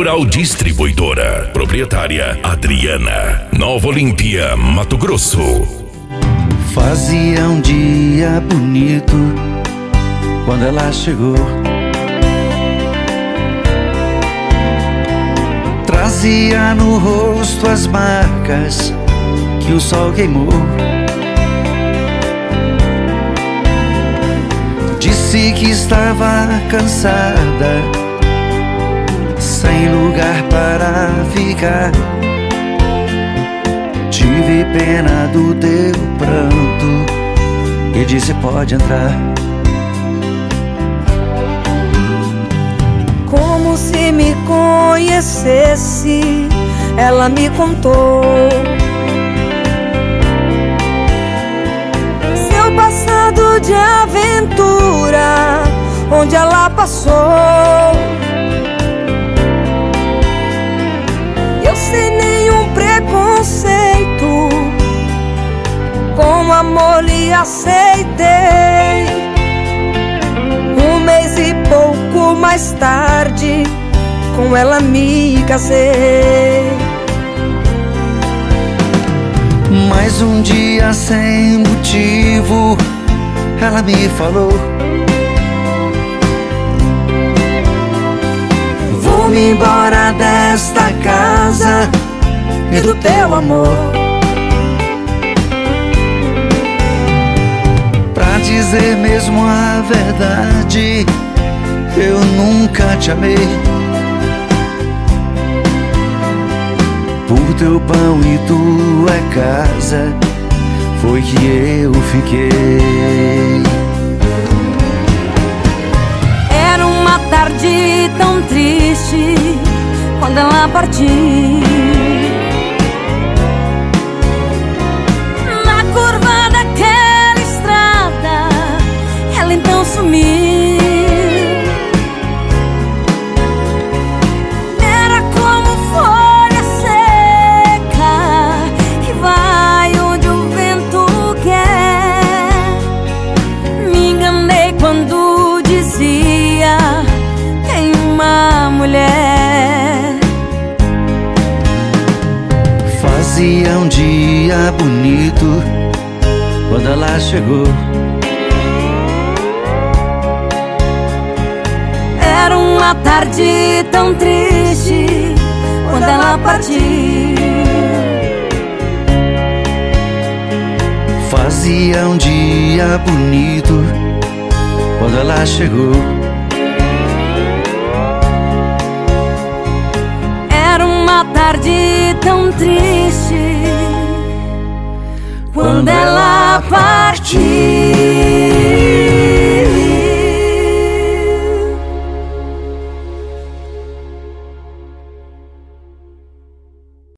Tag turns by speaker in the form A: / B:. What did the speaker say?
A: Rural Distribuidora. Proprietária Adriana. Nova Olímpia, Mato Grosso.
B: Fazia um dia bonito quando ela chegou. Trazia no rosto as marcas que o sol queimou. Disse que estava cansada, sem lugar para ficar. Tive pena do teu pranto e disse: pode entrar.
C: Como se me conhecesse, ela me contou seu passado de aventura, onde ela passou. Eu sem nenhum preconceito, com amor lhe aceitei. Um mês e pouco mais tarde, com ela me casei.
B: Mais um dia sem motivo, ela me falou: vou-me embora desta casa e do teu amor. Pra dizer mesmo a verdade, eu nunca te amei. Por teu pão e tua casa foi que eu fiquei.
C: Era uma tarde tão triste quando ela partiu. Na curva daquela estrada, ela então sumiu. Era como folha seca que vai onde o vento quer. Me enganei quando dizia: tem uma mulher.
B: Fazia um dia bonito quando ela chegou.
C: Era uma tarde tão triste quando ela partiu.
B: Fazia um dia bonito quando ela chegou.
C: Era uma tarde tão triste quando ela partiu.